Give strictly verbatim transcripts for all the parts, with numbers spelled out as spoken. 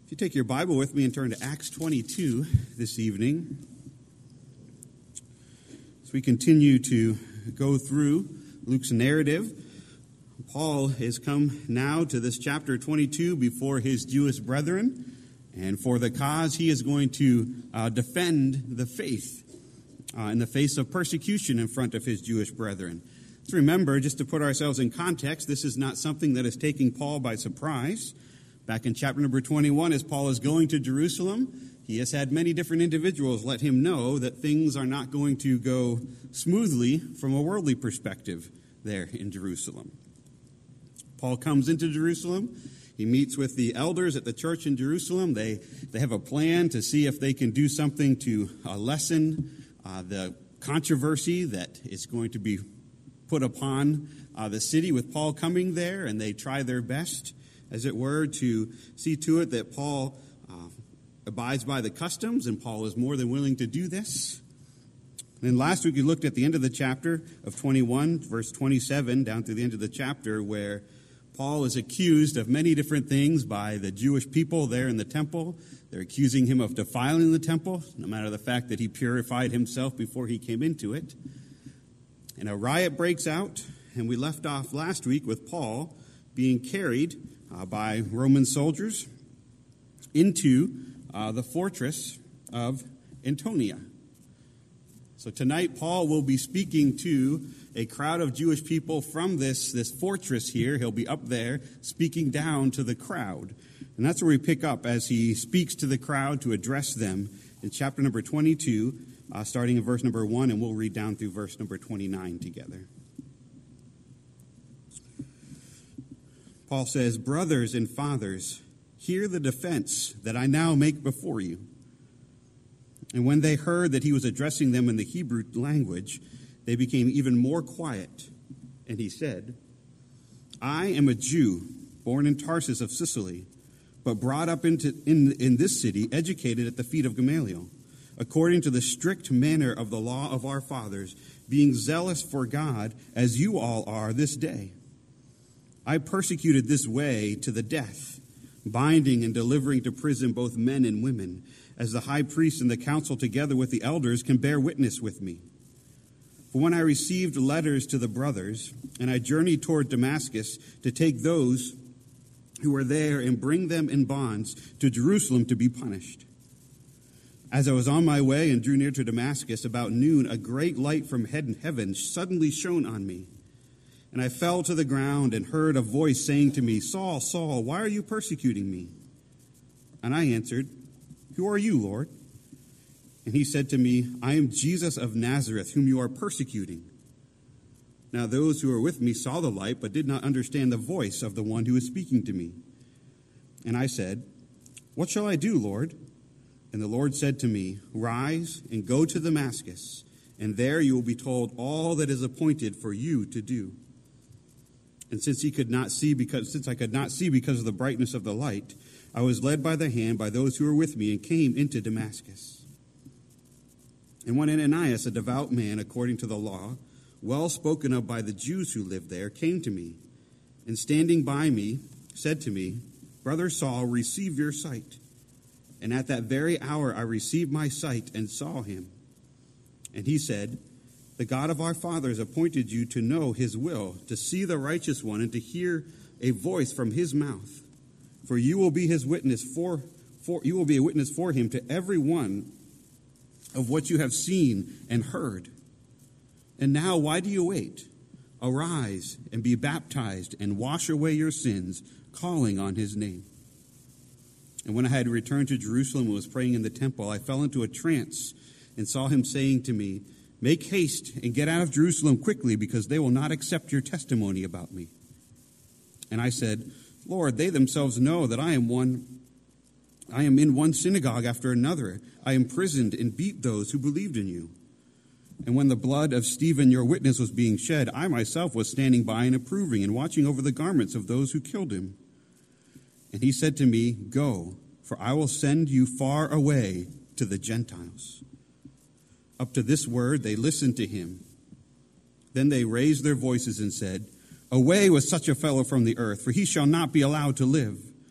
If you take your Bible with me and turn to Acts twenty-two this evening, as we continue to go through Luke's narrative, Paul has come now to this chapter twenty-two before his Jewish brethren, and for the cause he is going to uh, defend the faith uh, in the face of persecution in front of his Jewish brethren. Let's remember, just to put ourselves in context, this is not something that is taking Paul by surprise. Back in chapter number twenty-one, as Paul is going to Jerusalem, he has had many different individuals let him know that things are not going to go smoothly from a worldly perspective there in Jerusalem. Paul comes into Jerusalem. He meets with the elders at the church in Jerusalem. They, they have a plan to see if they can do something to uh, lessen uh, the controversy that is going to be put upon uh, the city with Paul coming there, and they try their best, as it were, to see to it that Paul uh, abides by the customs, and Paul is more than willing to do this. And then last week we looked at the end of the chapter of twenty-one, verse twenty-seven, down to the end of the chapter, where Paul is accused of many different things by the Jewish people there in the temple. They're accusing him of defiling the temple, no matter the fact that he purified himself before he came into it. And a riot breaks out, and we left off last week with Paul being carried uh, by Roman soldiers into uh, the fortress of Antonia. So tonight, Paul will be speaking to a crowd of Jewish people from this, this fortress here. He'll be up there speaking down to the crowd. And that's where we pick up as he speaks to the crowd to address them in chapter number twenty-two, uh, starting in verse number one, and we'll read down through verse number twenty-nine together. Paul says, "Brothers and fathers, hear the defense that I now make before you." And when they heard that he was addressing them in the Hebrew language, they became even more quiet. And he said, "I am a Jew, born in Tarsus of Sicily, but brought up into, in, in this city, educated at the feet of Gamaliel, according to the strict manner of the law of our fathers, being zealous for God, as you all are this day. I persecuted this way to the death, binding and delivering to prison both men and women, as the high priest and the council together with the elders can bear witness with me. For when I received letters to the brothers, and I journeyed toward Damascus to take those who were there and bring them in bonds to Jerusalem to be punished. As I was on my way and drew near to Damascus, about noon, a great light from heaven suddenly shone on me. And I fell to the ground and heard a voice saying to me, 'Saul, Saul, why are you persecuting me?' And I answered, 'Who are you, Lord?' And he said to me, 'I am Jesus of Nazareth, whom you are persecuting.' Now those who were with me saw the light, but did not understand the voice of the one who was speaking to me. And I said, 'What shall I do, Lord?' And the Lord said to me, 'Rise and go to Damascus, and there you will be told all that is appointed for you to do.' And since he could not see because since I could not see because of the brightness of the light, I was led by the hand by those who were with me and came into Damascus. And when Ananias, a devout man according to the law, well spoken of by the Jews who lived there, came to me, and standing by me, said to me, 'Brother Saul, receive your sight.' And at that very hour I received my sight and saw him. And he said, 'The God of our fathers appointed you to know his will, to see the righteous one, and to hear a voice from his mouth. For you will be his witness for, for you will be a witness for him to every one of what you have seen and heard. And now why do you wait? Arise and be baptized and wash away your sins, calling on his name.' And when I had returned to Jerusalem and was praying in the temple, I fell into a trance and saw him saying to me, 'Make haste and get out of Jerusalem quickly, because they will not accept your testimony about me.' And I said, 'Lord, they themselves know that I am one I am in one synagogue after another. I imprisoned and beat those who believed in you. And when the blood of Stephen, your witness, was being shed, I myself was standing by and approving and watching over the garments of those who killed him.' And he said to me, 'Go, for I will send you far away to the Gentiles.' Up to this word they listened to him. Then they raised their voices and said, 'Away with such a fellow from the earth, for he shall not be allowed to live.'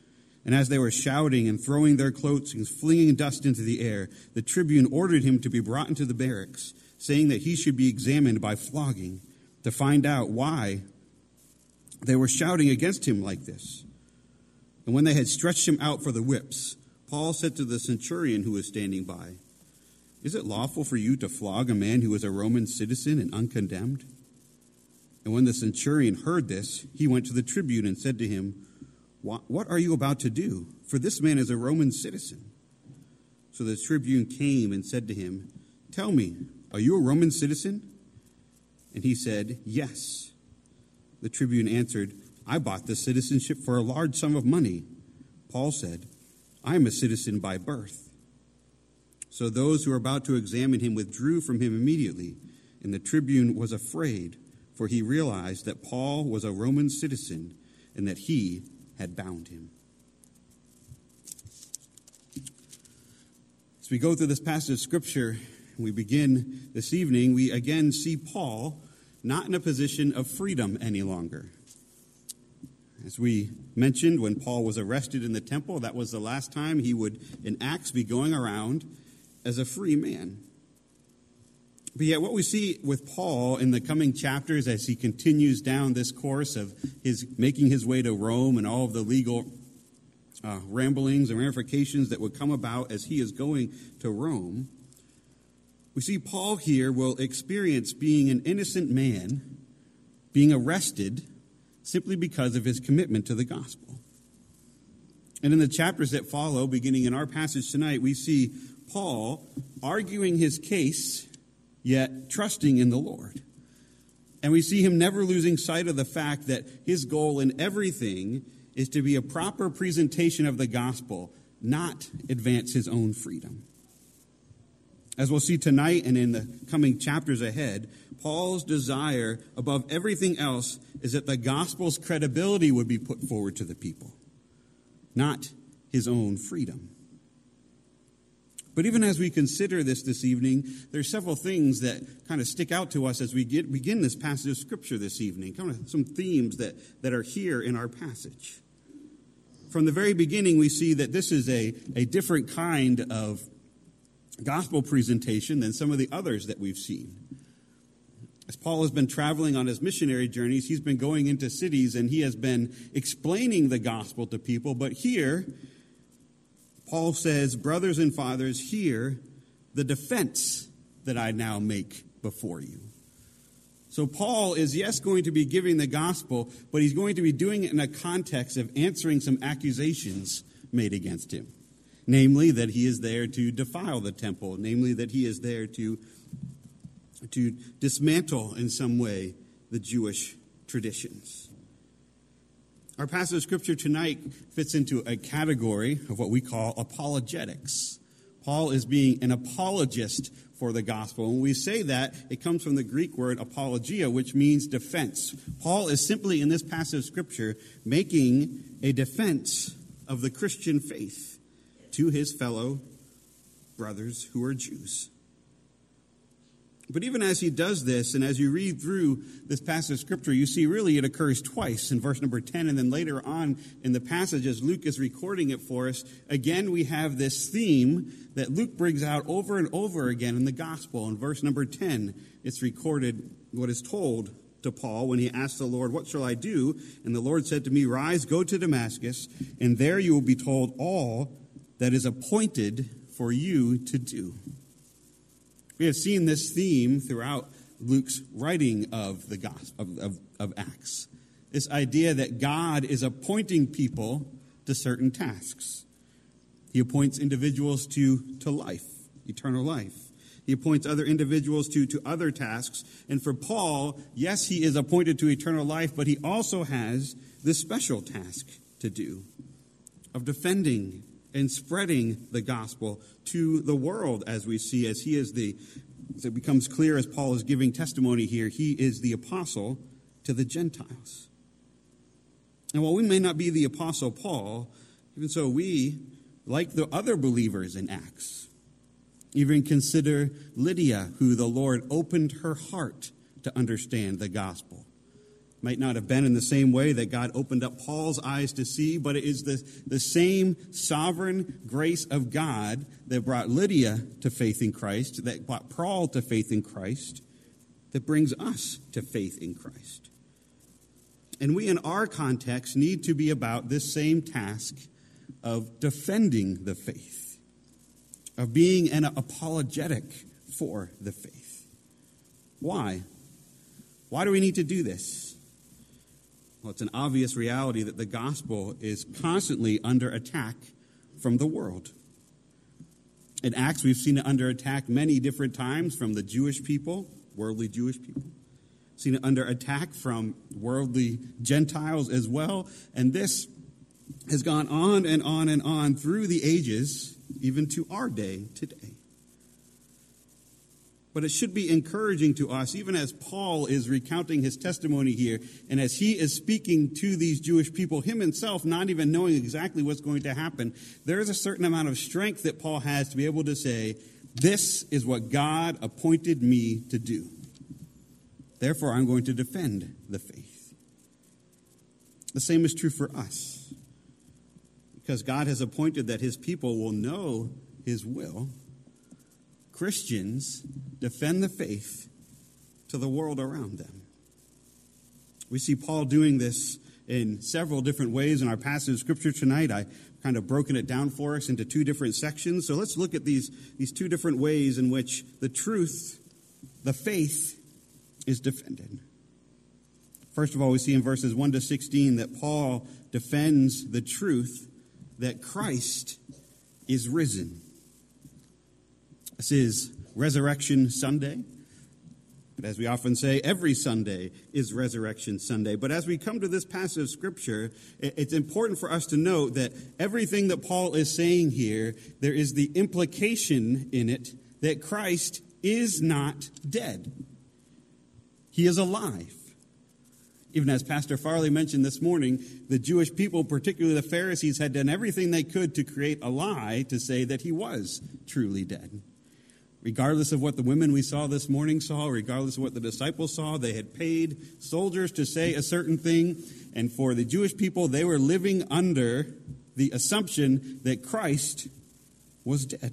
And as they were shouting and throwing their cloaks and flinging dust into the air, the tribune ordered him to be brought into the barracks, saying that he should be examined by flogging to find out why they were shouting against him like this. And when they had stretched him out for the whips, Paul said to the centurion who was standing by, "Is it lawful for you to flog a man who is a Roman citizen and uncondemned?" And when the centurion heard this, he went to the tribune and said to him, "What are you about to do? For this man is a Roman citizen." So the tribune came and said to him, "Tell me, are you a Roman citizen?" And he said, "Yes." The tribune answered, "I bought this citizenship for a large sum of money." Paul said, "I am a citizen by birth." So those who were about to examine him withdrew from him immediately, and the tribune was afraid, for he realized that Paul was a Roman citizen and that he had bound him. As we go through this passage of Scripture, we begin this evening, we again see Paul not in a position of freedom any longer. As we mentioned, when Paul was arrested in the temple, that was the last time he would, in Acts, be going around as a free man. But yet what we see with Paul in the coming chapters as he continues down this course of his making his way to Rome and all of the legal uh, ramblings and ramifications that would come about as he is going to Rome, we see Paul here will experience being an innocent man, being arrested simply because of his commitment to the gospel. And in the chapters that follow, beginning in our passage tonight, we see Paul arguing his case, yet trusting in the Lord. And we see him never losing sight of the fact that his goal in everything is to be a proper presentation of the gospel, not advance his own freedom. As we'll see tonight and in the coming chapters ahead, Paul's desire above everything else is that the gospel's credibility would be put forward to the people, not his own freedom. But even as we consider this this evening, there are several things that kind of stick out to us as we get, begin this passage of Scripture this evening, kind of some themes that, that are here in our passage. From the very beginning, we see that this is a, a different kind of gospel presentation than some of the others that we've seen. As Paul has been traveling on his missionary journeys, he's been going into cities and he has been explaining the gospel to people. But here, Paul says, "Brothers and fathers, hear the defense that I now make before you." So Paul is, yes, going to be giving the gospel, but he's going to be doing it in a context of answering some accusations made against him. Namely, that he is there to defile the temple. Namely, that he is there to, to dismantle in some way the Jewish traditions. Our passage of Scripture tonight fits into a category of what we call apologetics. Paul is being an apologist for the gospel. When we say that, it comes from the Greek word apologia, which means defense. Paul is simply, in this passage of Scripture, making a defense of the Christian faith to his fellow brothers who are Jews. But even as he does this, and as you read through this passage of Scripture, you see really it occurs twice in verse number ten, and then later on in the passage as Luke is recording it for us, again we have this theme that Luke brings out over and over again in the gospel. In verse number ten, it's recorded what is told to Paul when he asked the Lord, "What shall I do?" And the Lord said to me, "Rise, go to Damascus, and there you will be told all that is appointed for you to do." We have seen this theme throughout Luke's writing of the gospel of, of, of Acts. This idea that God is appointing people to certain tasks. He appoints individuals to, to life, eternal life. He appoints other individuals to, to other tasks. And for Paul, yes, he is appointed to eternal life, but he also has this special task to do of defending and spreading the gospel to the world, as we see, as he is the, as it becomes clear as Paul is giving testimony here, he is the apostle to the Gentiles. And while we may not be the apostle Paul, even so we, like the other believers in Acts, even consider Lydia, who the Lord opened her heart to understand the gospel. Might not have been in the same way that God opened up Paul's eyes to see, but it is the, the same sovereign grace of God that brought Lydia to faith in Christ, that brought Paul to faith in Christ, that brings us to faith in Christ. And we in our context need to be about this same task of defending the faith, of being an apologetic for the faith. Why? Why do we need to do this? Well, it's an obvious reality that the gospel is constantly under attack from the world. In Acts, we've seen it under attack many different times from the Jewish people, worldly Jewish people. Seen it under attack from worldly Gentiles as well. And this has gone on and on and on through the ages, even to our day today. But it should be encouraging to us, even as Paul is recounting his testimony here, and as he is speaking to these Jewish people, him himself not even knowing exactly what's going to happen, there is a certain amount of strength that Paul has to be able to say, this is what God appointed me to do. Therefore, I'm going to defend the faith. The same is true for us. Because God has appointed that his people will know his will, Christians defend the faith to the world around them. We see Paul doing this in several different ways in our passage of Scripture tonight. I kind of broken it down for us into two different sections. So let's look at these, these two different ways in which the truth, the faith, is defended. First of all, we see in verses one to sixteen that Paul defends the truth that Christ is risen. This is Resurrection Sunday. But as we often say, every Sunday is Resurrection Sunday. But as we come to this passage of Scripture, it's important for us to note that everything that Paul is saying here, there is the implication in it that Christ is not dead. He is alive. Even as Pastor Farley mentioned this morning, the Jewish people, particularly the Pharisees, had done everything they could to create a lie to say that he was truly dead. Regardless of what the women we saw this morning saw, regardless of what the disciples saw, they had paid soldiers to say a certain thing. And for the Jewish people, they were living under the assumption that Christ was dead.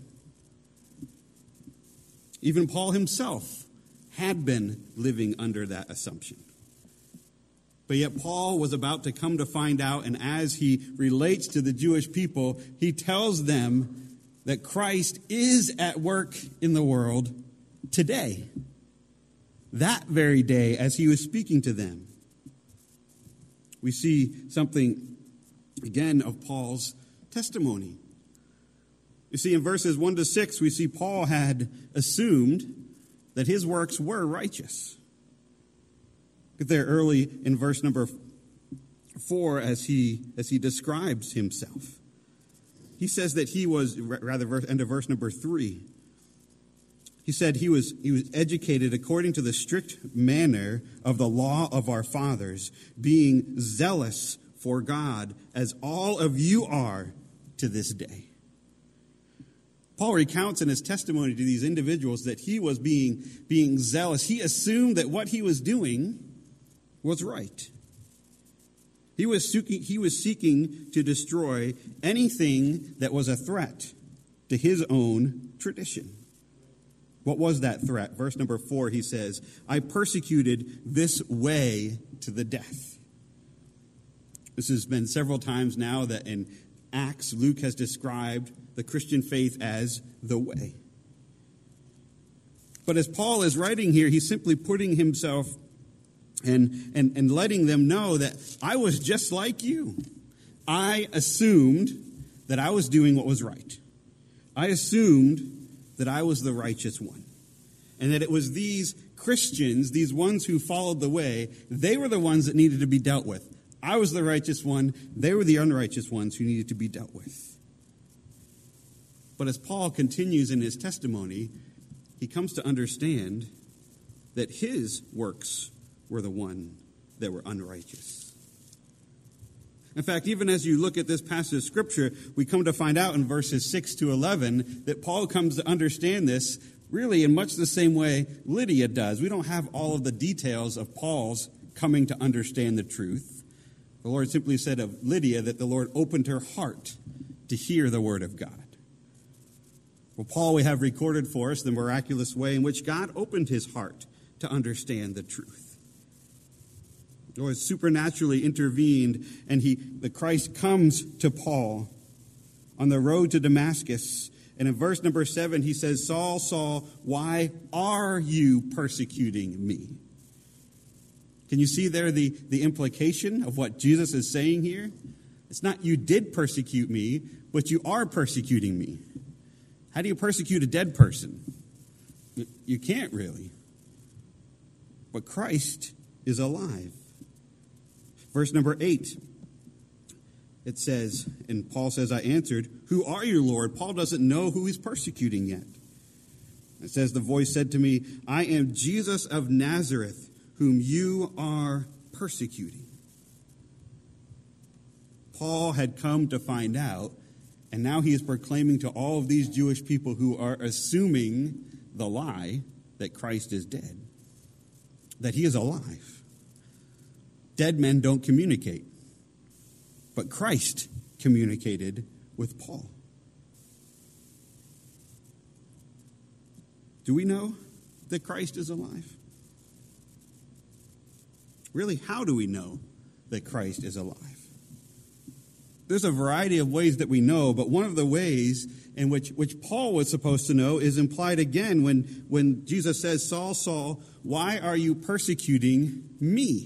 Even Paul himself had been living under that assumption. But yet Paul was about to come to find out, and as he relates to the Jewish people, he tells them that Christ is at work in the world today. That very day, as he was speaking to them. We see something, again, of Paul's testimony. You see, in verses one to six, we see Paul had assumed that his works were righteous. Look there early in verse number four as he, as he describes himself. He says that he was, rather, verse, end of verse number three. He said he was, he was educated according to the strict manner of the law of our fathers, being zealous for God, as all of you are to this day. Paul recounts in his testimony to these individuals that he was being, being zealous. He assumed that what he was doing was right. He was seeking, he was seeking to destroy anything that was a threat to his own tradition. What was that threat? Verse number four, he says, I persecuted this way to the death. This has been several times now that in Acts, Luke has described the Christian faith as the way. But as Paul is writing here, he's simply putting himself And, and, and letting them know that I was just like you. I assumed that I was doing what was right. I assumed that I was the righteous one. And that it was these Christians, these ones who followed the way, they were the ones that needed to be dealt with. I was the righteous one. They were the unrighteous ones who needed to be dealt with. But as Paul continues in his testimony, he comes to understand that his works were the one that were unrighteous. In fact, even as you look at this passage of Scripture, we come to find out in verses six to eleven that Paul comes to understand this really in much the same way Lydia does. We don't have all of the details of Paul's coming to understand the truth. The Lord simply said of Lydia that the Lord opened her heart to hear the word of God. Well, Paul, we have recorded for us the miraculous way in which God opened his heart to understand the truth. The Lord supernaturally intervened, and he, the Christ comes to Paul on the road to Damascus. And in verse number seven, he says, Saul, Saul, why are you persecuting me? Can you see there the, the implication of what Jesus is saying here? It's not you did persecute me, but you are persecuting me. How do you persecute a dead person? You can't really. But Christ is alive. Verse number eight, it says, and Paul says, I answered, who are you, Lord? Paul doesn't know who he's persecuting yet. It says, the voice said to me, I am Jesus of Nazareth, whom you are persecuting. Paul had come to find out, and now he is proclaiming to all of these Jewish people who are assuming the lie that Christ is dead, that he is alive. Dead men don't communicate, but Christ communicated with Paul. Do we know that Christ is alive? Really, how do we know that Christ is alive? There's a variety of ways that we know, but one of the ways in which, which Paul was supposed to know is implied again when, when Jesus says, Saul, Saul, why are you persecuting me?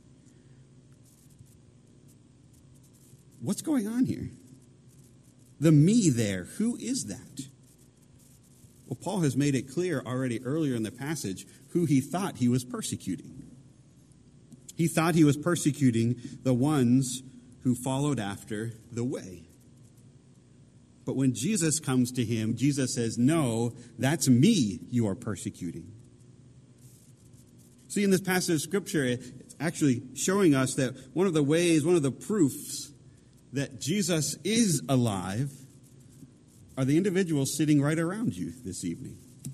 What's going on here? The me there, who is that? Well, Paul has made it clear already earlier in the passage who he thought he was persecuting. He thought he was persecuting the ones who followed after the way. But when Jesus comes to him, Jesus says, no, that's me you are persecuting. See, in this passage of Scripture, it's actually showing us that one of the ways, one of the proofs that Jesus is alive are the individuals sitting right around you this evening.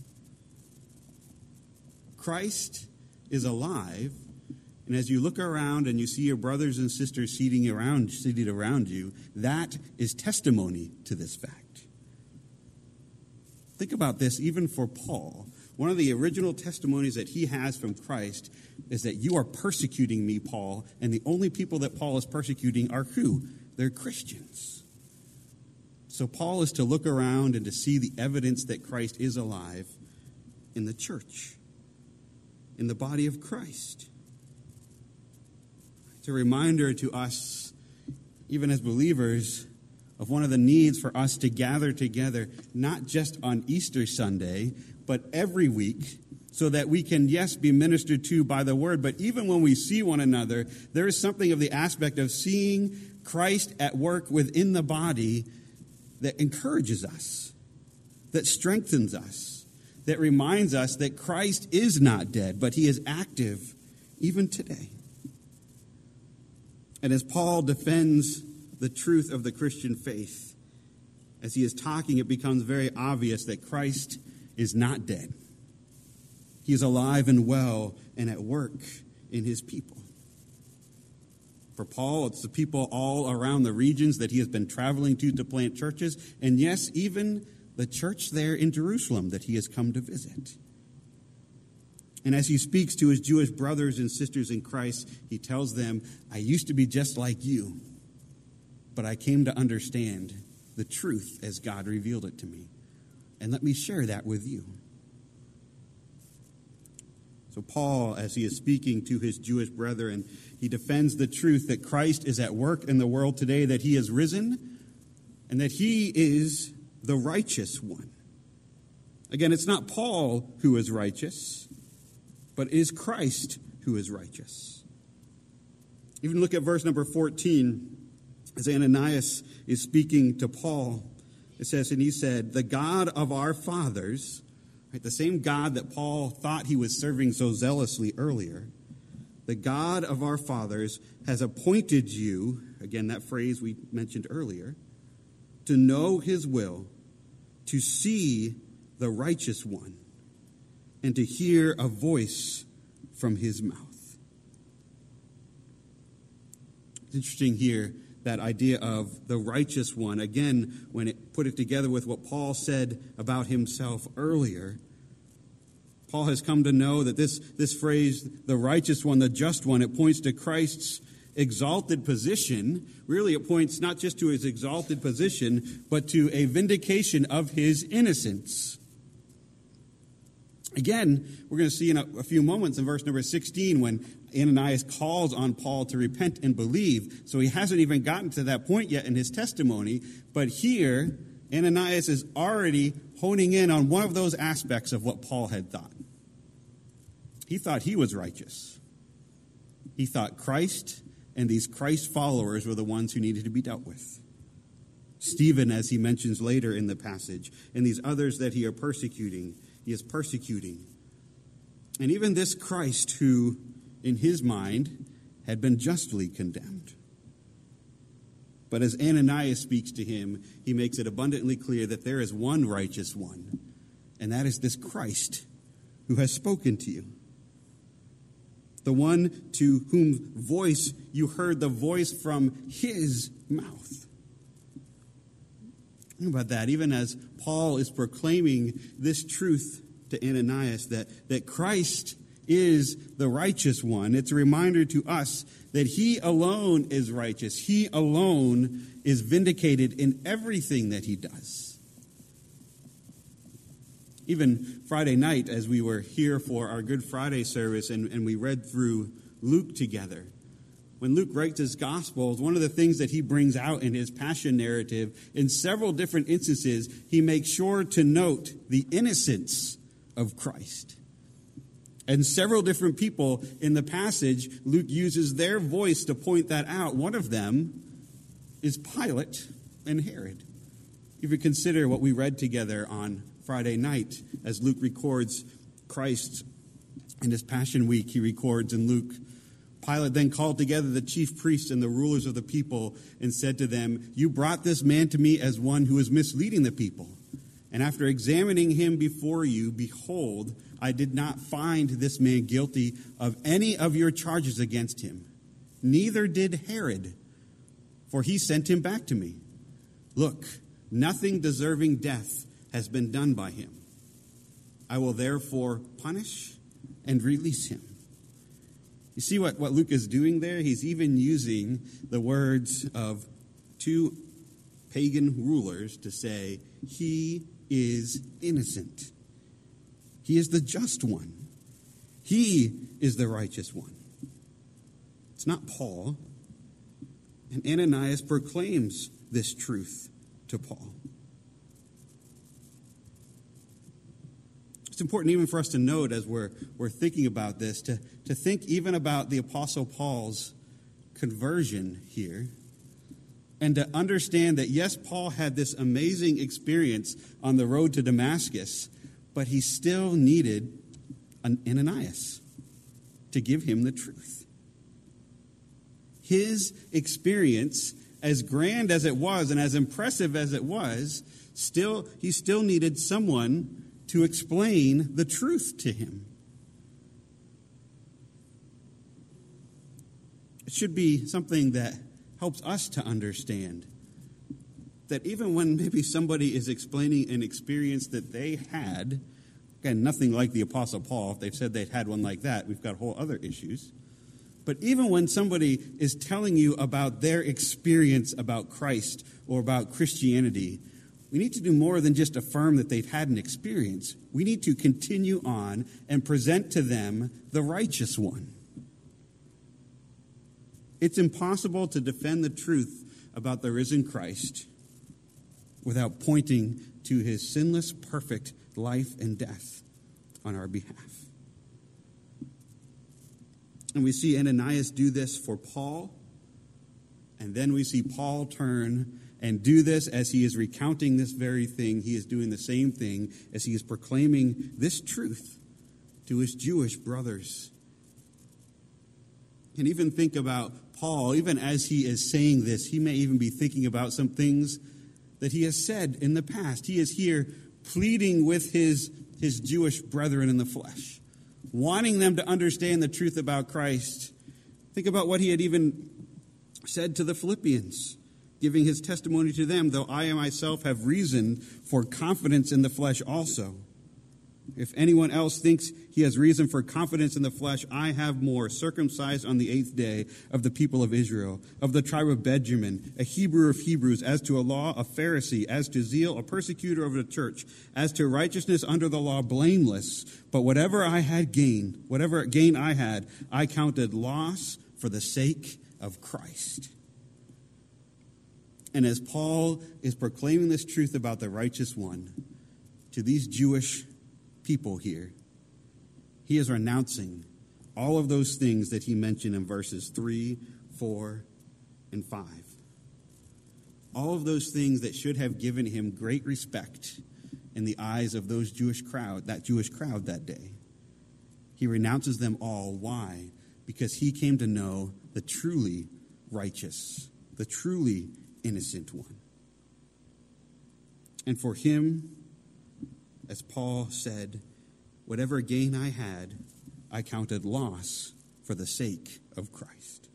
Christ is alive, and as you look around and you see your brothers and sisters seating around, seated around you, that is testimony to this fact. Think about this, even for Paul. One of the original testimonies that he has from Christ is that you are persecuting me, Paul, and the only people that Paul is persecuting are who? They're Christians. So Paul is to look around and to see the evidence that Christ is alive in the church, in the body of Christ. It's a reminder to us, even as believers, of one of the needs for us to gather together, not just on Easter Sunday, but every week, so that we can, yes, be ministered to by the word, but even when we see one another, there is something of the aspect of seeing Christ at work within the body that encourages us, that strengthens us, that reminds us that Christ is not dead, but he is active even today. And as Paul defends the truth of the Christian faith, as he is talking, it becomes very obvious that Christ is not dead. He is alive and well and at work in his people. For Paul, it's the people all around the regions that he has been traveling to to plant churches, and yes, even the church there in Jerusalem that he has come to visit. And as he speaks to his Jewish brothers and sisters in Christ, he tells them, I used to be just like you, but I came to understand the truth as God revealed it to me. And let me share that with you. So Paul, as he is speaking to his Jewish brethren, he defends the truth that Christ is at work in the world today, that he is risen, and that he is the righteous one. Again, it's not Paul who is righteous, but it is Christ who is righteous. Even look at verse number fourteen, as Ananias is speaking to Paul. It says, and he said, the God of our fathers, right, the same God that Paul thought he was serving so zealously earlier, the God of our fathers has appointed you, again, that phrase we mentioned earlier, to know his will, to see the righteous one, and to hear a voice from his mouth. It's interesting here, that idea of the righteous one. Again, when it put it together with what Paul said about himself earlier, Paul has come to know that this, this phrase, the righteous one, the just one, it points to Christ's exalted position. Really, it points not just to his exalted position, but to a vindication of his innocence. Again, we're going to see in a, a few moments in verse number sixteen when Ananias calls on Paul to repent and believe. So he hasn't even gotten to that point yet in his testimony. But here, Ananias is already honing in on one of those aspects of what Paul had thought. He thought he was righteous. He thought Christ and these Christ followers were the ones who needed to be dealt with. Stephen, as he mentions later in the passage, and these others that he are persecuting, he is persecuting. And even this Christ who, in his mind, had been justly condemned. But as Ananias speaks to him, he makes it abundantly clear that there is one righteous one, and that is this Christ who has spoken to you. The one to whom voice you heard the voice from his mouth. Think about that. Even as Paul is proclaiming this truth to Ananias, that, that Christ is the righteous one, it's a reminder to us that he alone is righteous. He alone is vindicated in everything that he does. Even Friday night, as we were here for our Good Friday service and, and we read through Luke together, when Luke writes his Gospels, one of the things that he brings out in his Passion narrative, in several different instances, he makes sure to note the innocence of Christ. And several different people in the passage, Luke uses their voice to point that out. One of them is Pilate and Herod. If you consider what we read together on Friday night, as Luke records Christ in his Passion Week, he records in Luke, Pilate then called together the chief priests and the rulers of the people and said to them, "You brought this man to me as one who is misleading the people. And after examining him before you, behold, I did not find this man guilty of any of your charges against him. Neither did Herod, for he sent him back to me. Look, nothing deserving death has been done by him. I will therefore punish and release him." You see what, what Luke is doing there? He's even using the words of two pagan rulers to say, he is innocent. He is the just one. He is the righteous one. It's not Paul. And Ananias proclaims this truth to Paul. It's important even for us to note as we're, we're thinking about this, to, to think even about the Apostle Paul's conversion here, and to understand that, yes, Paul had this amazing experience on the road to Damascus, but he still needed an Ananias to give him the truth. His experience, as grand as it was and as impressive as it was, still he still needed someone to explain the truth to him. It should be something that helps us to understand that even when maybe somebody is explaining an experience that they had, again, nothing like the Apostle Paul, if they've said they've had one like that, we've got whole other issues. But even when somebody is telling you about their experience about Christ or about Christianity, we need to do more than just affirm that they've had an experience. We need to continue on and present to them the righteous one. It's impossible to defend the truth about the risen Christ without pointing to his sinless, perfect life and death on our behalf. And we see Ananias do this for Paul, and then we see Paul turn and do this as he is recounting this very thing. He is doing the same thing as he is proclaiming this truth to his Jewish brothers. And even think about Paul, even as he is saying this, he may even be thinking about some things that he has said in the past. He is here pleading with his, his Jewish brethren in the flesh, wanting them to understand the truth about Christ. Think about what he had even said to the Philippians, giving his testimony to them, though I myself have reason for confidence in the flesh also. If anyone else thinks he has reason for confidence in the flesh, I have more, circumcised on the eighth day of the people of Israel, of the tribe of Benjamin, a Hebrew of Hebrews, as to a law, a Pharisee, as to zeal, a persecutor of the church, as to righteousness under the law, blameless. But whatever I had gained, whatever gain I had, I counted loss for the sake of Christ. And as Paul is proclaiming this truth about the righteous one to these Jewish people here, he is renouncing all of those things that he mentioned in verses three, four, and five. All of those things that should have given him great respect in the eyes of those Jewish crowd, that Jewish crowd that day. He renounces them all. Why? Because he came to know the truly righteous, the truly innocent one. And for him, as Paul said, whatever gain I had, I counted loss for the sake of Christ.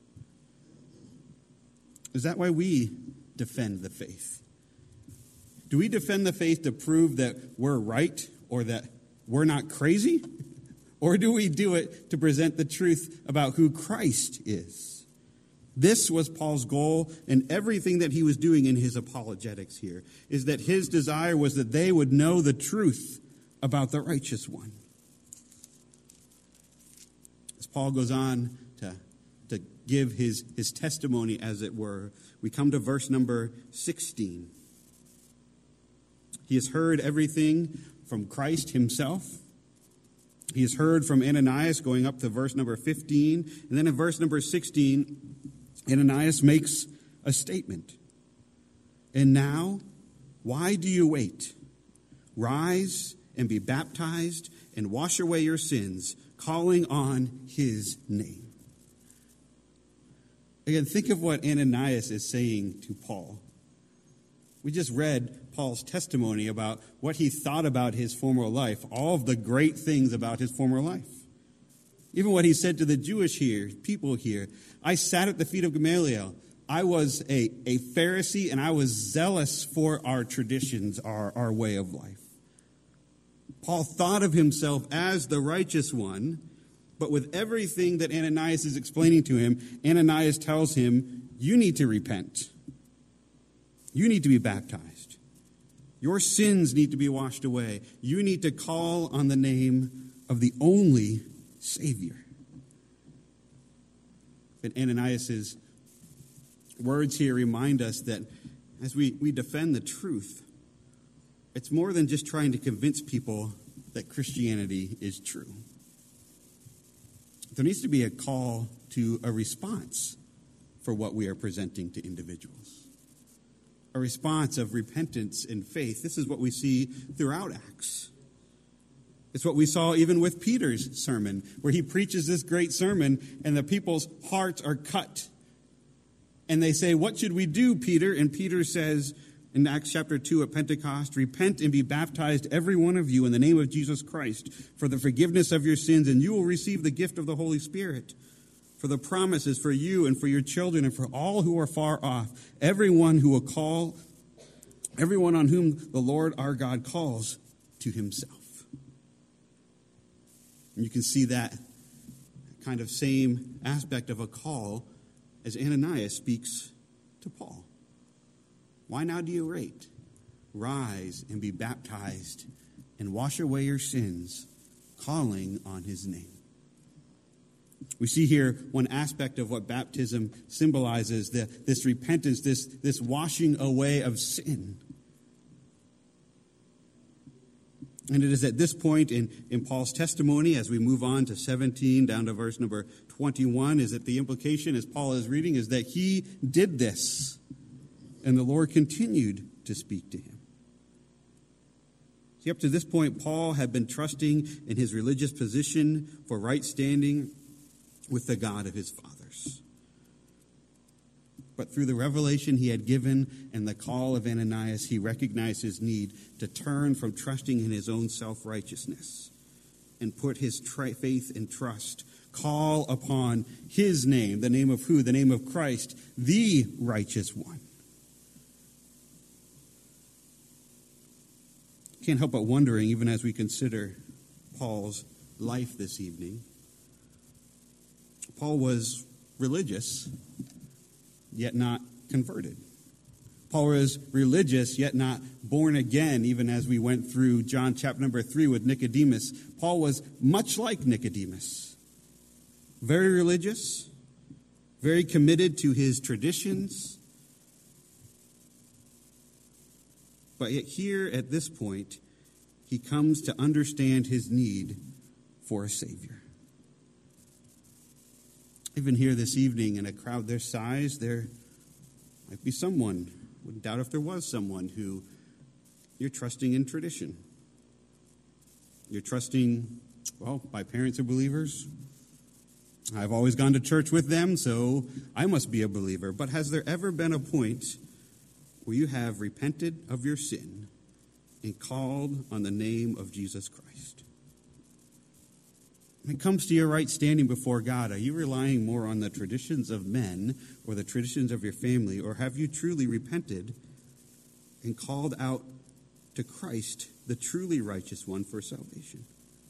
Is that why we defend the faith? Do we defend the faith to prove that we're right or that we're not crazy? Or do we do it to present the truth about who Christ is? This was Paul's goal, and everything that he was doing in his apologetics here is that his desire was that they would know the truth about the righteous one. As Paul goes on to, to give his, his testimony, as it were, we come to verse number sixteen. He has heard everything from Christ himself. He has heard from Ananias, going up to verse number fifteen. And then in verse number sixteen, Ananias makes a statement. And now, why do you wait? Rise and be baptized and wash away your sins, calling on his name. Again, think of what Ananias is saying to Paul. We just read Paul's testimony about what he thought about his former life, all of the great things about his former life. Even what he said to the Jewish here, people here. I sat at the feet of Gamaliel. I was a, a Pharisee, and I was zealous for our traditions, our, our way of life. Paul thought of himself as the righteous one, but with everything that Ananias is explaining to him, Ananias tells him, you need to repent. You need to be baptized. Your sins need to be washed away. You need to call on the name of the only Savior. And Ananias' words here remind us that as we, we defend the truth, it's more than just trying to convince people that Christianity is true. There needs to be a call to a response for what we are presenting to individuals. A response of repentance and faith. This is what we see throughout Acts. It's what we saw even with Peter's sermon, where he preaches this great sermon and the people's hearts are cut. And they say, what should we do, Peter? And Peter says in Acts chapter two at Pentecost, repent and be baptized, every one of you, in the name of Jesus Christ, for the forgiveness of your sins, and you will receive the gift of the Holy Spirit. For the promise is for you and for your children and for all who are far off, everyone who will call, everyone on whom the Lord our God calls to himself. And you can see that kind of same aspect of a call as Ananias speaks to Paul. Why now do you wait? Rise and be baptized and wash away your sins, calling on his name. We see here one aspect of what baptism symbolizes, the, this repentance, this, this washing away of sin. And it is at this point in, in Paul's testimony, as we move on to seventeen, down to verse number twenty-one, is that the implication, as Paul is reading, is that he did this, and the Lord continued to speak to him. See, up to this point, Paul had been trusting in his religious position for right standing with the God of his fathers. But through the revelation he had given and the call of Ananias, he recognized his need to turn from trusting in his own self-righteousness and put his tra- faith and trust Call upon his name. The name of who? The name of Christ, the righteous one. Can't help but wondering, even as we consider Paul's life this evening. Paul was religious, yet not converted. Paul was religious, yet not born again, even as we went through John chapter number three with Nicodemus. Paul was much like Nicodemus. Very religious, very committed to his traditions. But yet here at this point, he comes to understand his need for a Savior. Even here this evening in a crowd their size, there might be someone, wouldn't doubt if there was someone who you're trusting in tradition. You're trusting, well, my parents are believers. I've always gone to church with them, so I must be a believer. But has there ever been a point where you have repented of your sin and called on the name of Jesus Christ? When it comes to your right standing before God, are you relying more on the traditions of men or the traditions of your family, or have you truly repented and called out to Christ, the truly righteous one, for salvation?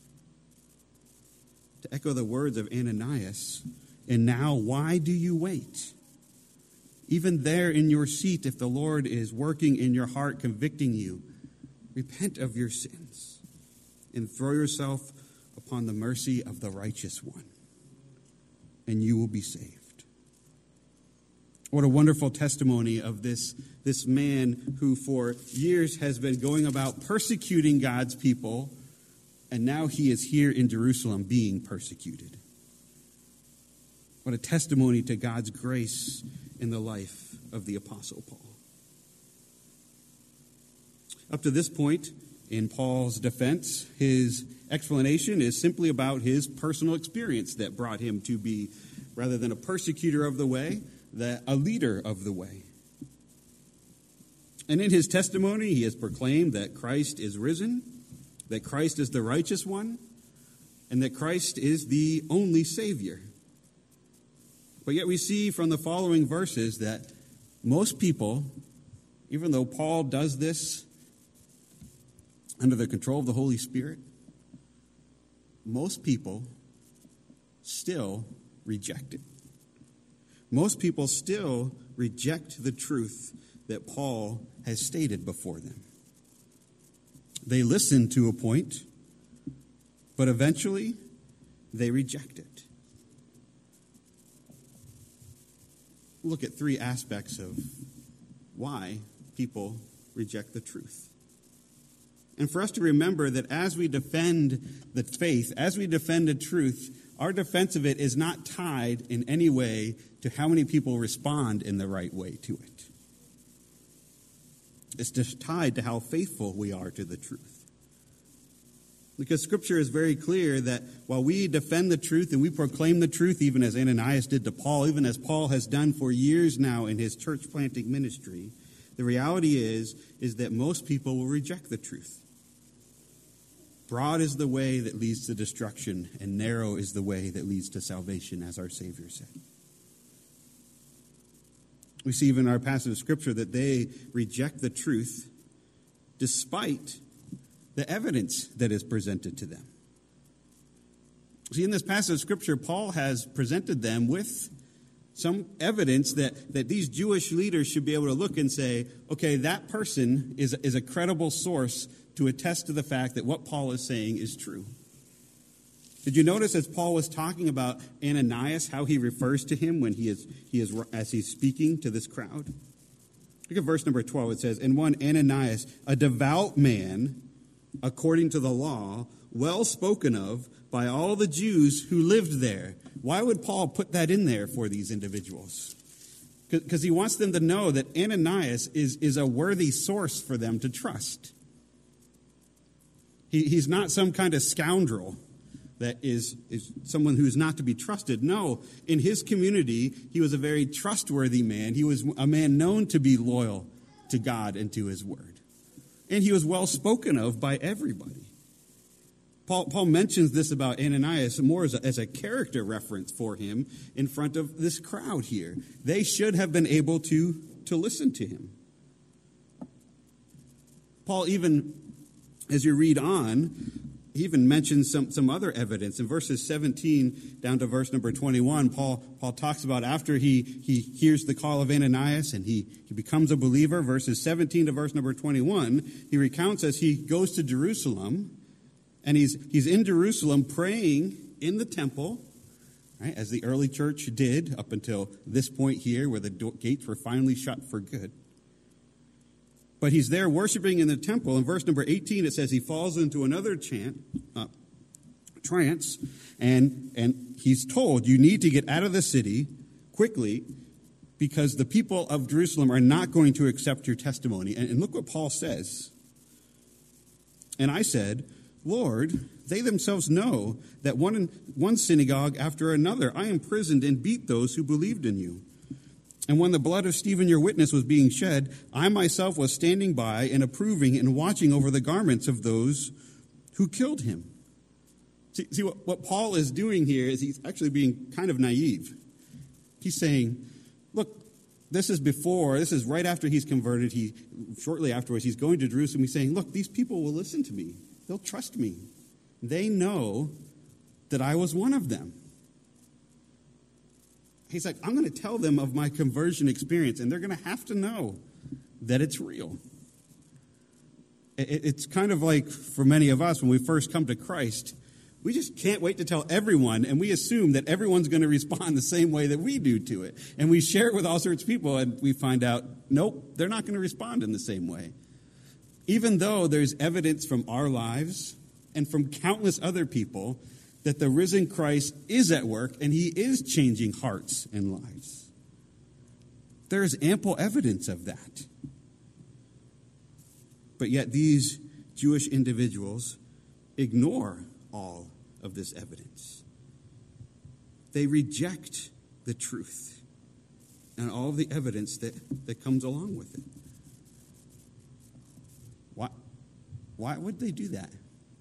To echo the words of Ananias, and now why do you wait? Even there in your seat, if the Lord is working in your heart, convicting you, repent of your sins and throw yourself upon the mercy of the righteous one, and you will be saved. What a wonderful testimony of this, this man who for years has been going about persecuting God's people, and now he is here in Jerusalem being persecuted. What a testimony to God's grace in the life of the Apostle Paul. Up to this point in Paul's defense, his explanation is simply about his personal experience that brought him to be, rather than a persecutor of the way, that a leader of the way. And in his testimony, he has proclaimed that Christ is risen, that Christ is the righteous one, and that Christ is the only Savior. But yet we see from the following verses that most people, even though Paul does this under the control of the Holy Spirit, most people still reject it. Most people still reject the truth that Paul has stated before them. They listen to a point, but eventually they reject it. Look at three aspects of why people reject the truth. And for us to remember that as we defend the faith, as we defend the truth, our defense of it is not tied in any way to how many people respond in the right way to it. It's just tied to how faithful we are to the truth. Because Scripture is very clear that while we defend the truth and we proclaim the truth, even as Ananias did to Paul, even as Paul has done for years now in his church planting ministry, the reality is, is that most people will reject the truth. Broad is the way that leads to destruction, and narrow is the way that leads to salvation, as our Savior said. We see even in our passage of Scripture that they reject the truth despite the evidence that is presented to them. See, in this passage of Scripture, Paul has presented them with some evidence that, that these Jewish leaders should be able to look and say, okay, that person is, is a credible source to attest to the fact that what Paul is saying is true. Did you notice as Paul was talking about Ananias, how he refers to him when he is, he is as he's speaking to this crowd? Look at verse number twelve. It says, "And one Ananias, a devout man, according to the law, well spoken of by all the Jews who lived there." Why would Paul put that in there for these individuals? Because he wants them to know that Ananias is, is a worthy source for them to trust. He, he's not some kind of scoundrel that is, is someone who is not to be trusted. No, in his community, he was a very trustworthy man. He was a man known to be loyal to God and to his word. And he was well spoken of by everybody. Paul, Paul mentions this about Ananias more as a, as a character reference for him in front of this crowd here. They should have been able to, to listen to him. Paul even, as you read on, he even mentions some, some other evidence. In verses seventeen down to verse number twenty-one, Paul, Paul talks about after he, he hears the call of Ananias and he, he becomes a believer. Verses seventeen to verse number twenty-one, he recounts as he goes to Jerusalem, and he's, he's in Jerusalem praying in the temple, right, as the early church did up until this point here where the do- gates were finally shut for good. But he's there worshiping in the temple. In verse number eighteen, it says he falls into another chant, uh, trance, and, and he's told, you need to get out of the city quickly because the people of Jerusalem are not going to accept your testimony. And, and look what Paul says. And I said, Lord, they themselves know that one, in, one synagogue after another I imprisoned and beat those who believed in you. And when the blood of Stephen, your witness, was being shed, I myself was standing by and approving and watching over the garments of those who killed him. See, see what, what Paul is doing here is he's actually being kind of naive. He's saying, look, this is before, this is right after he's converted. He shortly afterwards, he's going to Jerusalem. He's saying, look, these people will listen to me. They'll trust me. They know that I was one of them. He's like, I'm going to tell them of my conversion experience, and they're going to have to know that it's real. It's kind of like for many of us when we first come to Christ, we just can't wait to tell everyone, and we assume that everyone's going to respond the same way that we do to it. And we share it with all sorts of people, and we find out, nope, they're not going to respond in the same way. Even though there's evidence from our lives and from countless other people that the risen Christ is at work and he is changing hearts and lives. There is ample evidence of that. But yet these Jewish individuals ignore all of this evidence. They reject the truth and all of the evidence that, that comes along with it. Why, why would they do that?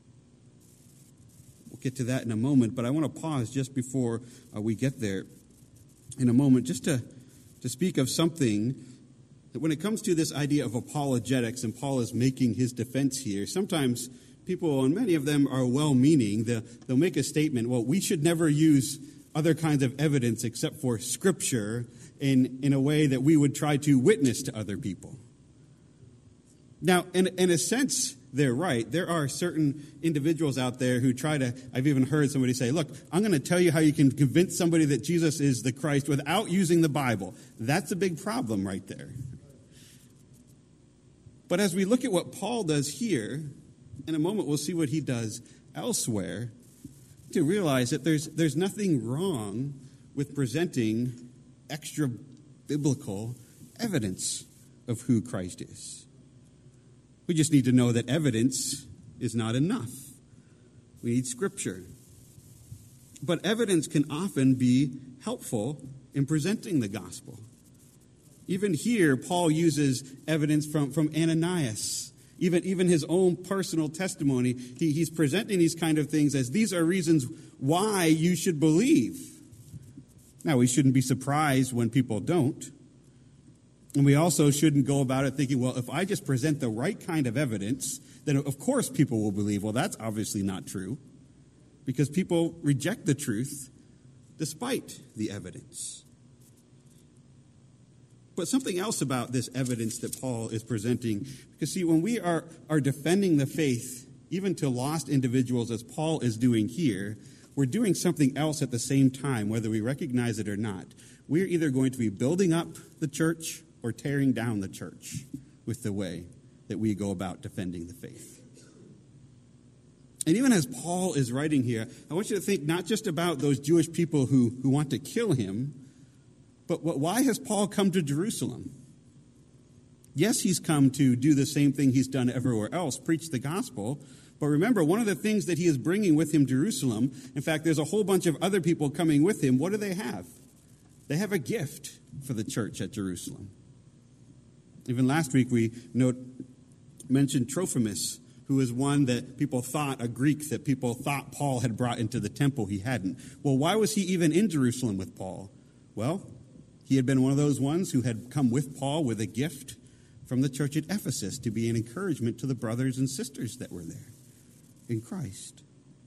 We'll get to that in a moment, but I want to pause just before uh, we get there in a moment, just to, to speak of something that when it comes to this idea of apologetics, and Paul is making his defense here, sometimes people, and many of them are well-meaning, they'll, they'll make a statement, well, we should never use other kinds of evidence except for Scripture in, in a way that we would try to witness to other people. Now, in, in a sense, they're right. There are certain individuals out there who try to, I've even heard somebody say, look, I'm going to tell you how you can convince somebody that Jesus is the Christ without using the Bible. That's a big problem right there. But as we look at what Paul does here, in a moment we'll see what he does elsewhere, to realize that there's, there's nothing wrong with presenting extra biblical evidence of who Christ is. We just need to know that evidence is not enough. We need Scripture. But evidence can often be helpful in presenting the gospel. Even here, Paul uses evidence from, from Ananias. Even, even his own personal testimony, he, he's presenting these kind of things as these are reasons why you should believe. Now, we shouldn't be surprised when people don't. And we also shouldn't go about it thinking, well, if I just present the right kind of evidence, then of course people will believe. Well, that's obviously not true, because people reject the truth despite the evidence. But something else about this evidence that Paul is presenting, because see, when we are, are defending the faith, even to lost individuals, as Paul is doing here, we're doing something else at the same time, whether we recognize it or not. We're either going to be building up the church or tearing down the church with the way that we go about defending the faith. And even as Paul is writing here, I want you to think not just about those Jewish people who, who want to kill him, but what, why has Paul come to Jerusalem? Yes, he's come to do the same thing he's done everywhere else, preach the gospel. But remember, one of the things that he is bringing with him Jerusalem, in fact, there's a whole bunch of other people coming with him. What do they have? They have a gift for the church at Jerusalem. Even last week we note, mentioned Trophimus, who was one that people thought, a Greek that people thought Paul had brought into the temple. He hadn't. Well, why was he even in Jerusalem with Paul? Well, he had been one of those ones who had come with Paul with a gift from the church at Ephesus to be an encouragement to the brothers and sisters that were there in Christ.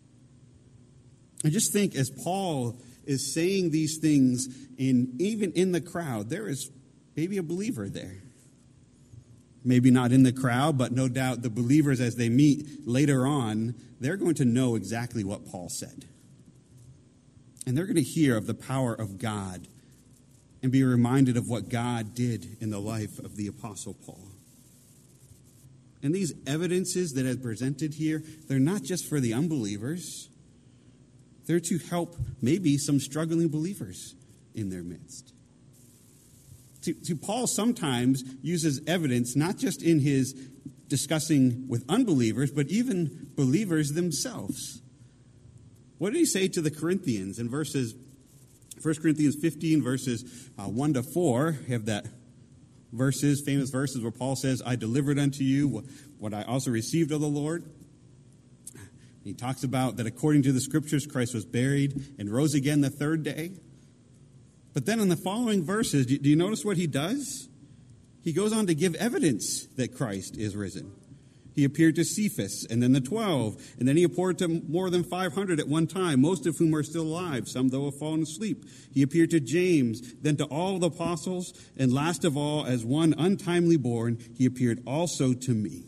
I just think as Paul is saying these things, in even in the crowd, there is maybe a believer there. Maybe not in the crowd, but no doubt the believers as they meet later on, they're going to know exactly what Paul said. And they're going to hear of the power of God and be reminded of what God did in the life of the Apostle Paul. And these evidences that are presented here, they're not just for the unbelievers. They're to help maybe some struggling believers in their midst. See, see, Paul sometimes uses evidence not just in his discussing with unbelievers, but even believers themselves. What did he say to the Corinthians in verses, First Corinthians fifteen, verses uh, one to four? You have that verses, famous verses where Paul says, I delivered unto you what, what I also received of the Lord. He talks about that according to the Scriptures, Christ was buried and rose again the third day. But then in the following verses, do you notice what he does? He goes on to give evidence that Christ is risen. He appeared to Cephas, and then the twelve, and then he appeared to more than five hundred at one time, most of whom are still alive, some though have fallen asleep. He appeared to James, then to all the apostles, and last of all, as one untimely born, he appeared also to me.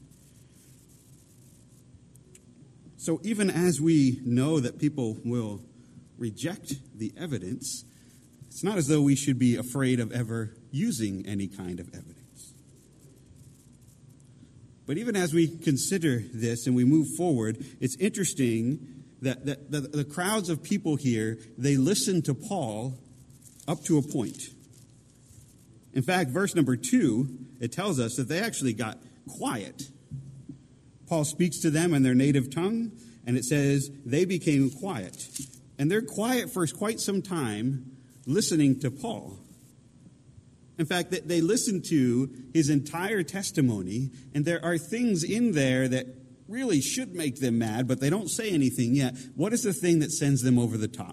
So even as we know that people will reject the evidence, it's not as though we should be afraid of ever using any kind of evidence. But even as we consider this and we move forward, it's interesting that, that, that the crowds of people here, they listen to Paul up to a point. In fact, verse number two, it tells us that they actually got quiet. Paul speaks to them in their native tongue, and it says they became quiet. And they're quiet for quite some time, listening to Paul. In fact, they listen to his entire testimony, and there are things in there that really should make them mad, but they don't say anything yet. What is the thing that sends them over the top?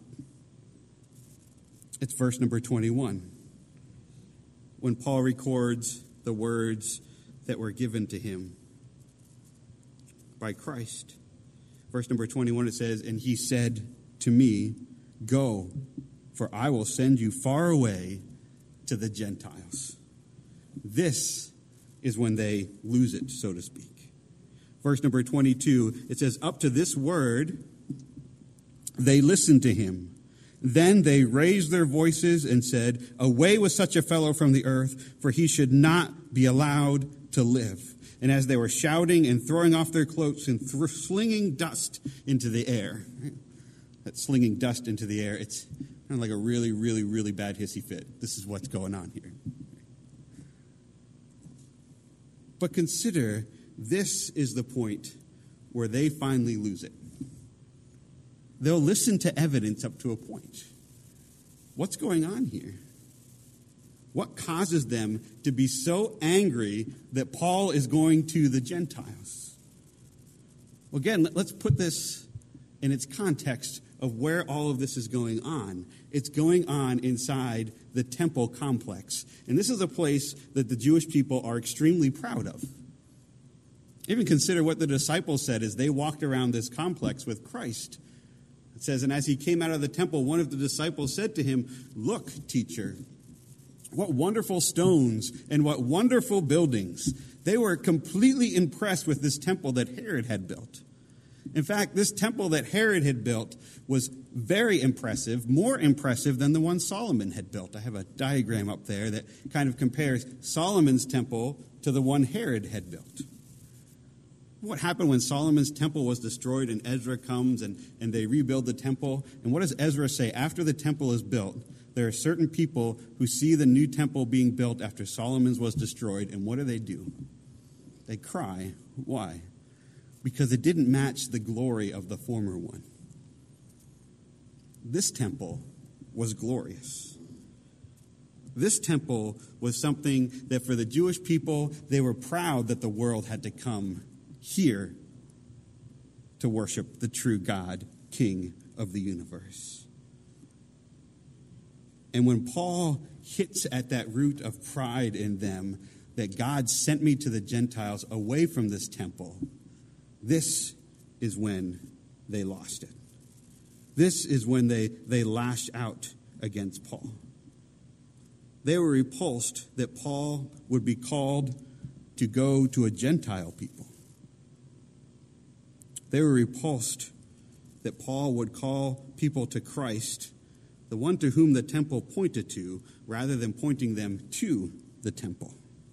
It's verse number twenty-one, when Paul records the words that were given to him by Christ. Verse number twenty-one, it says, and he said to me, go, for I will send you far away to the Gentiles. This is when they lose it, so to speak. Verse number twenty-two, it says, up to this word, they listened to him. Then they raised their voices and said, away with such a fellow from the earth, for he should not be allowed to live. And as they were shouting and throwing off their cloaks and th- slinging dust into the air, that slinging dust into the air, it's kind of like a really, really, really bad hissy fit. This is what's going on here. But consider, this is the point where they finally lose it. They'll listen to evidence up to a point. What's going on here? What causes them to be so angry that Paul is going to the Gentiles? Well, again, let's put this in its context of where all of this is going on. It's going on inside the temple complex. And this is a place that the Jewish people are extremely proud of. Even consider what the disciples said as they walked around this complex with Christ. It says, and as he came out of the temple, one of the disciples said to him, look, teacher, what wonderful stones and what wonderful buildings. They were completely impressed with this temple that Herod had built. In fact, this temple that Herod had built was very impressive, more impressive than the one Solomon had built. I have a diagram up there that kind of compares Solomon's temple to the one Herod had built. What happened when Solomon's temple was destroyed and Ezra comes and, and they rebuild the temple? And what does Ezra say? After the temple is built, there are certain people who see the new temple being built after Solomon's was destroyed, and what do they do? They cry. Why? Because it didn't match the glory of the former one. This temple was glorious. This temple was something that for the Jewish people, they were proud that the world had to come here to worship the true God, King of the universe. And when Paul hits at that root of pride in them, that God sent me to the Gentiles away from this temple, this is when they lost it. This is when they, they lashed out against Paul. They were repulsed that Paul would be called to go to a Gentile people. They were repulsed that Paul would call people to Christ, the one to whom the temple pointed to, rather than pointing them to the temple.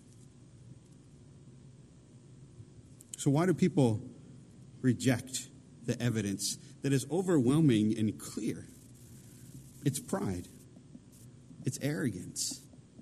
So why do people reject the evidence that is overwhelming and clear? It's pride. It's arrogance.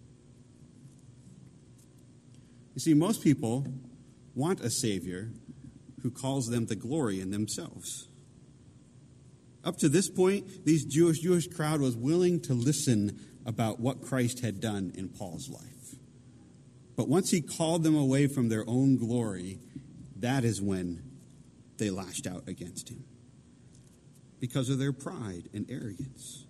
You see, most people want a Savior who calls them to glory in themselves. Up to this point, these Jewish Jewish crowd was willing to listen about what Christ had done in Paul's life. But once he called them away from their own glory, that is when they lashed out against him because of their pride and arrogance.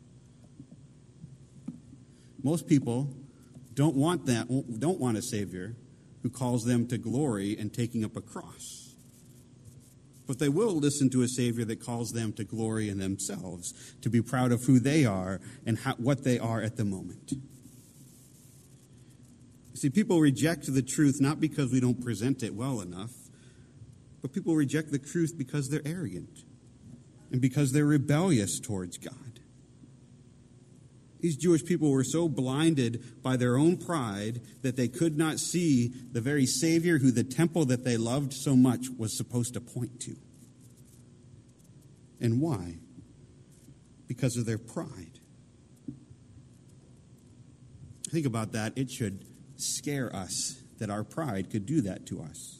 Most people don't want that, don't want a Savior who calls them to glory and taking up a cross. But they will listen to a Savior that calls them to glory in themselves, to be proud of who they are and how, what they are at the moment. You see, people reject the truth not because we don't present it well enough, but people reject the truth because they're arrogant and because they're rebellious towards God. These Jewish people were so blinded by their own pride that they could not see the very Savior who the temple that they loved so much was supposed to point to. And why? Because of their pride. Think about that. It should scare us that our pride could do that to us.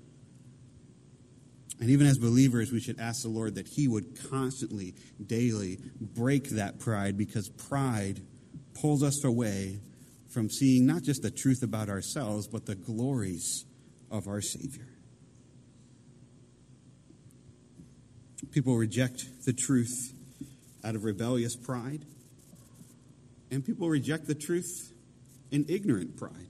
And even as believers, we should ask the Lord that he would constantly, daily break that pride, because pride pulls us away from seeing not just the truth about ourselves, but the glories of our Savior. People reject the truth out of rebellious pride, and people reject the truth in ignorant pride.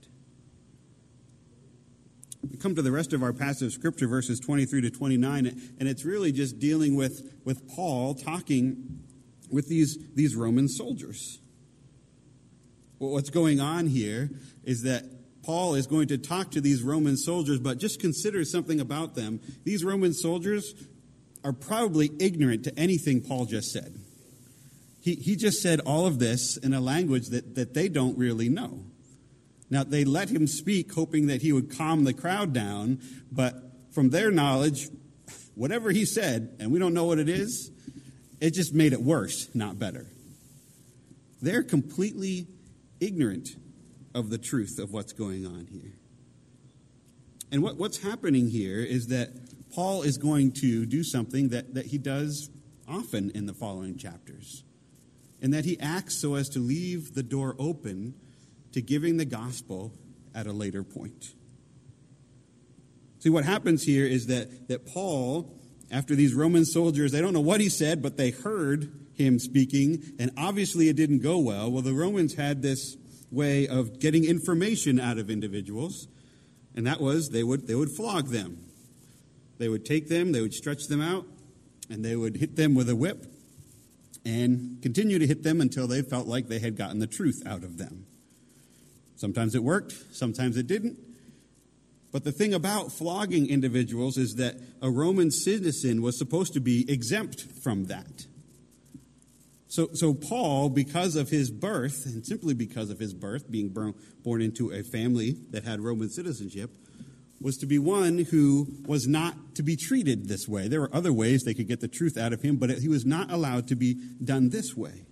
We come to the rest of our passage of Scripture, verses twenty-three to twenty-nine, and it's really just dealing with, with Paul talking with these, these Roman soldiers. Well, what's going on here is that Paul is going to talk to these Roman soldiers, but just consider something about them. These Roman soldiers are probably ignorant to anything Paul just said. He, he just said all of this in a language that, that they don't really know. Now, they let him speak, hoping that he would calm the crowd down, but from their knowledge, whatever he said, and we don't know what it is, it just made it worse, not better. They're completely ignorant of the truth of what's going on here. And what, what's happening here is that Paul is going to do something that, that he does often in the following chapters, and that he acts so as to leave the door open to giving the gospel at a later point. See, what happens here is that, that Paul, after these Roman soldiers, they don't know what he said, but they heard him speaking, and obviously it didn't go well. Well, the Romans had this way of getting information out of individuals, and that was they would they would flog them. They would take them, they would stretch them out, and they would hit them with a whip and continue to hit them until they felt like they had gotten the truth out of them. Sometimes it worked, sometimes it didn't. But the thing about flogging individuals is that a Roman citizen was supposed to be exempt from that. So, so Paul, because of his birth, and simply because of his birth, being born into a family that had Roman citizenship, was to be one who was not to be treated this way. There were other ways they could get the truth out of him, but he was not allowed to be done this way.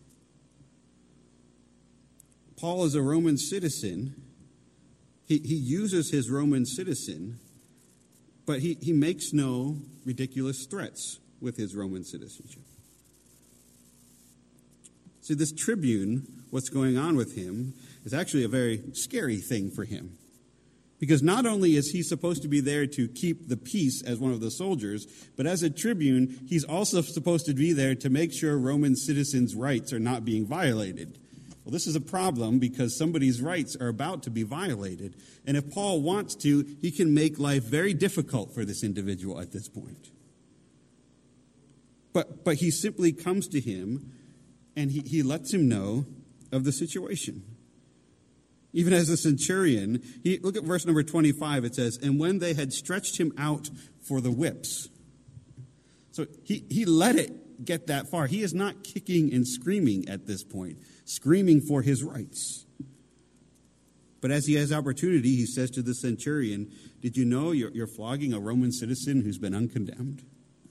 Paul is a Roman citizen. He, he uses his Roman citizen, but he, he makes no ridiculous threats with his Roman citizenship. See, this tribune, what's going on with him, is actually a very scary thing for him. Because not only is he supposed to be there to keep the peace as one of the soldiers, but as a tribune, he's also supposed to be there to make sure Roman citizens' rights are not being violated. Well, this is a problem because somebody's rights are about to be violated. And if Paul wants to, he can make life very difficult for this individual at this point. But, but he simply comes to him and he, he lets him know of the situation. Even as a centurion, he, look at verse number twenty-five, it says, and when they had stretched him out for the whips. So he, he let it get that far. He is not kicking and screaming at this point, screaming for his rights. But as he has opportunity, he says to the centurion, did you know you're, you're flogging a Roman citizen who's been uncondemned?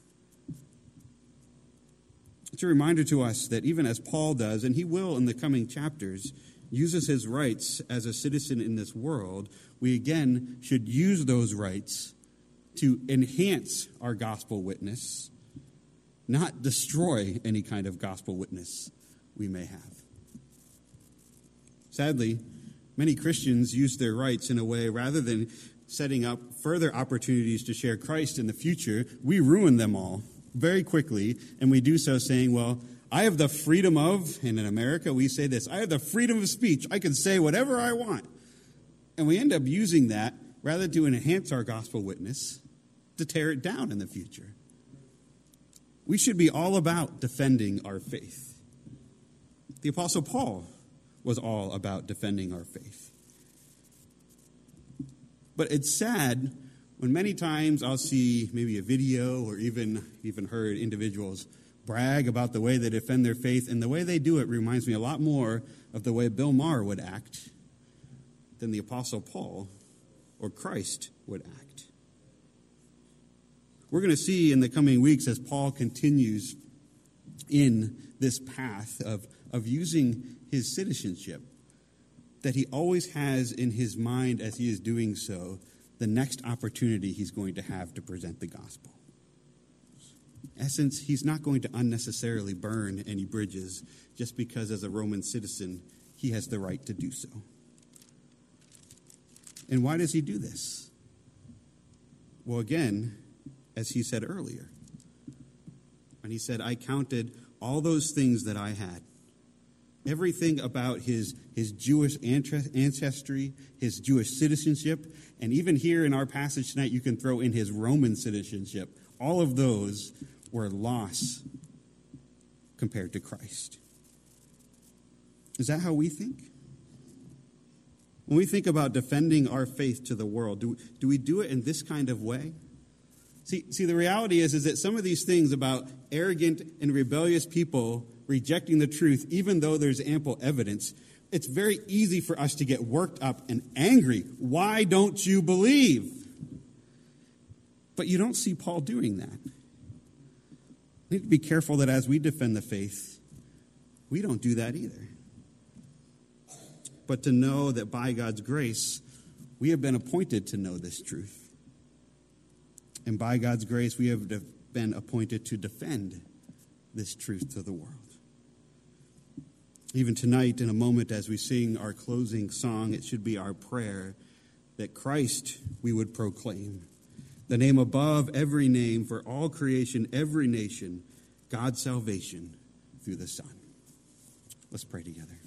It's a reminder to us that even as Paul does, and he will in the coming chapters, uses his rights as a citizen in this world, we again should use those rights to enhance our gospel witness, not destroy any kind of gospel witness we may have. Sadly, many Christians use their rights in a way rather than setting up further opportunities to share Christ in the future, we ruin them all very quickly, and we do so saying, well, I have the freedom of, and in America we say this, I have the freedom of speech. I can say whatever I want. And we end up using that rather to enhance our gospel witness, to tear it down in the future. We should be all about defending our faith. The Apostle Paul was all about defending our faith. But it's sad when many times I'll see maybe a video or even, even heard individuals brag about the way they defend their faith, and the way they do it reminds me a lot more of the way Bill Maher would act than the Apostle Paul or Christ would act. We're going to see in the coming weeks as Paul continues in this path of, of using his citizenship, that he always has in his mind as he is doing so the next opportunity he's going to have to present the gospel. In essence, he's not going to unnecessarily burn any bridges just because as a Roman citizen, he has the right to do so. And why does he do this? Well, again, as he said earlier, when he said, I counted all those things that I had, everything about his, his Jewish ancestry, his Jewish citizenship, and even here in our passage tonight, you can throw in his Roman citizenship. All of those were loss compared to Christ. Is that how we think? When we think about defending our faith to the world, do, do we do it in this kind of way? See, see, the reality is, is that some of these things about arrogant and rebellious people rejecting the truth, even though there's ample evidence, it's very easy for us to get worked up and angry. Why don't you believe? But you don't see Paul doing that. We need to be careful that as we defend the faith, we don't do that either. But to know that by God's grace, we have been appointed to know this truth. And by God's grace, we have been appointed to defend this truth to the world. Even tonight, in a moment, as we sing our closing song, it should be our prayer that Christ we would proclaim, the name above every name, for all creation, every nation, God's salvation through the Son. Let's pray together.